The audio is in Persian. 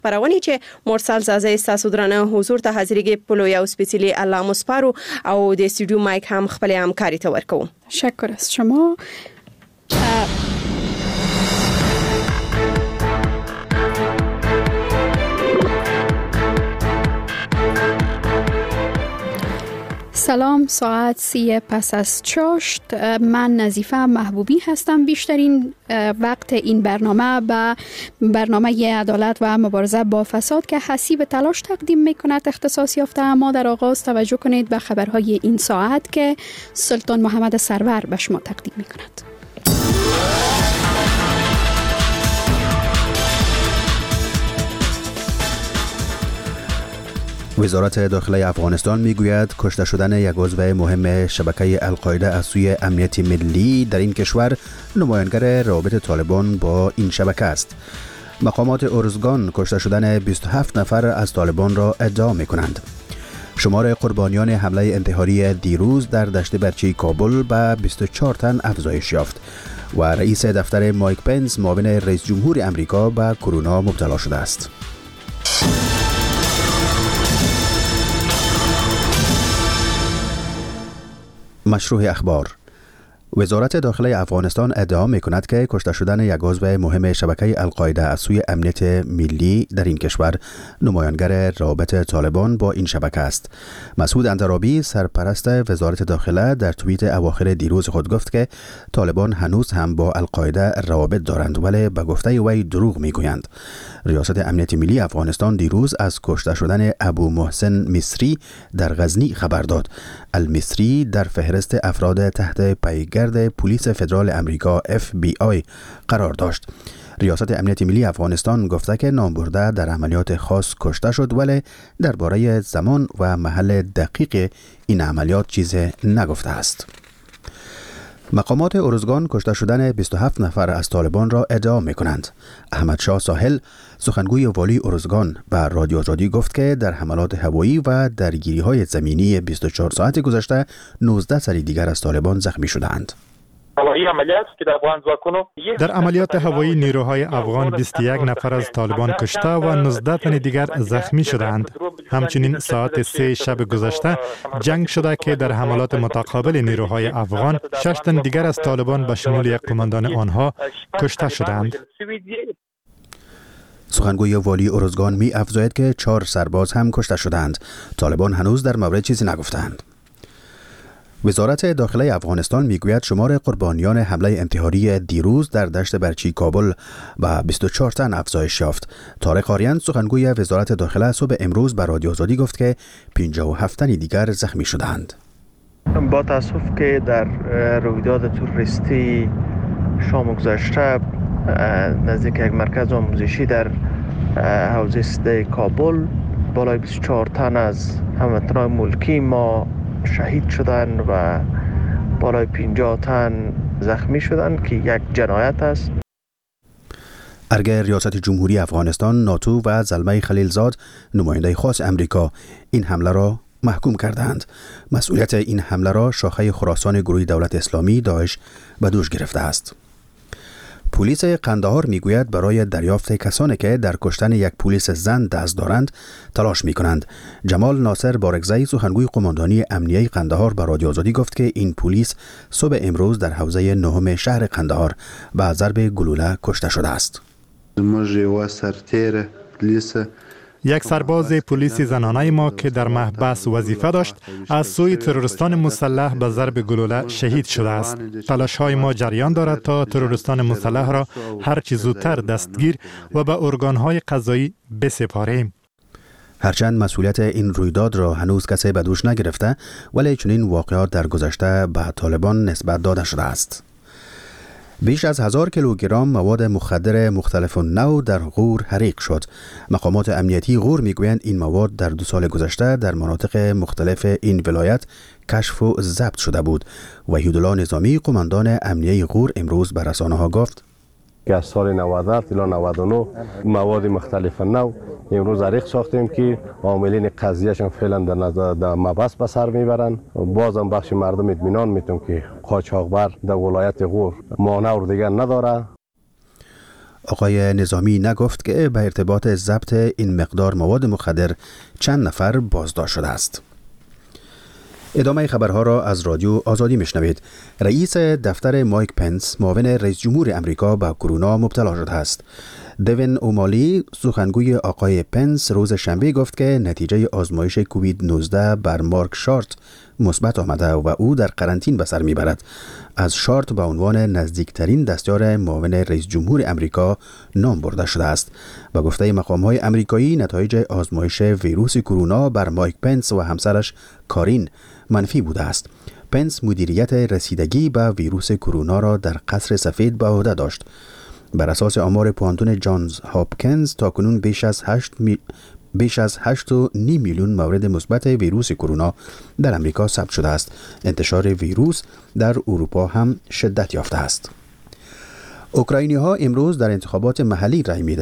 پرونی چې مرسل زازه استاسو درنه حضور ته حاضرېږي په لوی او سپیڅلي الله مسپارو او د استودیو مایک هم خپل همکاري ته ورکوم. تشکر از شما. سلام، ساعت 3 پس از چاشت. من نظیفه محبوبی هستم. بیشترین وقت این برنامه به برنامه عدالت و مبارزه با فساد که حسیب تلاش تقدیم میکند اختصاص یافته. اما در آغاز توجه کنید به خبرهای این ساعت که سلطان محمد سرور به شما تقدیم میکند. وزارت داخله افغانستان میگوید کشته شدن یک عضو مهم شبکه القاعده از سوی امنیت ملی در این کشور نمایانگر روابط طالبان با این شبکه است. مقامات ارزگان کشته شدن 27 نفر از طالبان را ادعا میکنند. شمار قربانیان حمله انتحاری دیروز در دشت برچی کابل به 24 تن افزایش یافت و رئیس دفتر مایک پنس معاون رئیس جمهور امریکا به کرونا مبتلا شده است. مشروع اخبار. وزارت داخله افغانستان ادعا می‌کند که کشته شدن یک عضو مهم شبکه القاعده از سوی امنیت ملی در این کشور نمایانگر روابط طالبان با این شبکه است. مسعود انترابی سرپرست وزارت داخله در توییت اواخر دیروز خود گفت که طالبان هنوز هم با القاعده روابط دارند ولی به گفته وی دروغ میگویند. ریاست امنیت ملی افغانستان دیروز از کشته شدن ابو محسن مصری در غزنی خبر داد. المصری در فهرست افراد تحت پیگرد پلیس فدرال امریکا FBI قرار داشت. ریاست امنیت ملی افغانستان گفته که نامبرده در عملیات خاص کشته شد ولی درباره زمان و محل دقیق این عملیات چیزی نگفته است. مقامات ارزگان کشته شدن 27 نفر از طالبان را ادعا می کنند. احمد شاه ساحل سخنگوی والی ارزگان به رادیو آزادی گفت که در حملات هوایی و درگیری های زمینی 24 ساعت گذشته 19 سر دیگر از طالبان زخمی شدند. در عملیات هوایی نیروهای افغان 21 نفر از طالبان کشته و 19 تن دیگر زخمی شدند. همچنین ساعت 3 شب گذشته جنگ شده که در حملات متقابل نیروهای افغان 6 تن دیگر از طالبان به شمول یک قماندان آنها کشته شدند. سخنگوی والی ارزگان می افزاید که 4 سرباز هم کشته شدند. طالبان هنوز در مورد چیزی نگفتند. وزارت داخله افغانستان میگوید شمار قربانیان حمله انتحاری دیروز در دشت برچی کابل به 24 تن افزایش یافت. طارق آریان سخنگوی وزارت داخله صبح امروز به رادیو آزادی گفت که 57 تن دیگر زخمی شدند. با تاسف که در رویداد تروریستی شام گذشته نزدیک یک مرکز آموزشی در حوزه سده کابل بالای 24 تن از هموطنان ملکی ما شهید شدن و بالای 50 تن زخمی شدن که یک جنایت است. ارگه ریاست جمهوری افغانستان، ناتو و زلمه خلیلزاد نماینده خاص امریکا این حمله را محکوم کردند. مسئولیت این حمله را شاخه خراسان گروه دولت اسلامی داعش به دوش گرفته است. پلیس قندهار میگوید برای دریافت کسانی که در کشتن یک پلیس زن دست دارند تلاش میکنند. جمال ناصر بارگزئی سخنگوی قماندانی امنیه قندهار به رادیو آزادی گفت که این پلیس صبح امروز در حوزه نهم شهر قندهار به ضرب گلوله کشته شده است. یک سرباز پلیس زنانه ما که در محبس وظیفه داشت از سوی تروریستان مسلح به ضرب گلوله شهید شده است. تلاش‌های ما جریان دارد تا تروریستان مسلح را هر چه زودتر دستگیر و به ارگان‌های قضایی بسپاریم. هرچند مسئولیت این رویداد را هنوز کسی به دوش نگرفته ولی چنین واقعات در گذشته به طالبان نسبت داده شده است. بیش از 1000 کیلوگرم مواد مخدر مختلف نوع در غور حریق شد. مقامات امنیتی غور میگویند این مواد در 2 سال گذشته در مناطق مختلف این ولایت کشف و ضبط شده بود. وحیدالله نظامی قماندان امنیه غور امروز به رسانه‌ها گفت که از سال 90 الی 99 مواد مختلف نوع امروز حریق ساختیم که عاملین قضیهشون فعلا در مبحث به سر میبرن. بازم بخش مردم اطمینان میتون که قاچاقبر در ولایت غور مانور دیگر نداره. آقای نظامی نگفت که به ارتباط ضبط این مقدار مواد مخدر چند نفر بازداشت شده است. ادامه خبرها را از رادیو آزادی میشنوید. رئیس دفتر مایک پنس، معاون رئیس جمهور امریکا، به کرونا مبتلا شده است. دوین اومالی، سخنگوی آقای پنس، روز شنبه گفت که نتیجه آزمایش کووید 19 بر مارک شارت مثبت آمده و او در قرنطین به سر میبرد. از شارت به عنوان نزدیکترین دستیار معاون رئیس جمهور امریکا نام برده شده است. به گفته مقام‌های امریکایی، نتایج آزمایش ویروس کرونا بر مایک پنس و همسرش کارین منفی بوده است. پنس مدیریت رسیدگی به ویروس کرونا را در قصر سفید به عهده داشت. بر اساس آمار پوانتون جانز هاپکینز، تاکنون بیش از 8.5 میلیون مورد مثبت ویروس کرونا در امریکا ثبت شده است. انتشار ویروس در اروپا هم شدت یافته است. اوکراینی‌ها امروز در انتخابات محلی رای می‌دهند.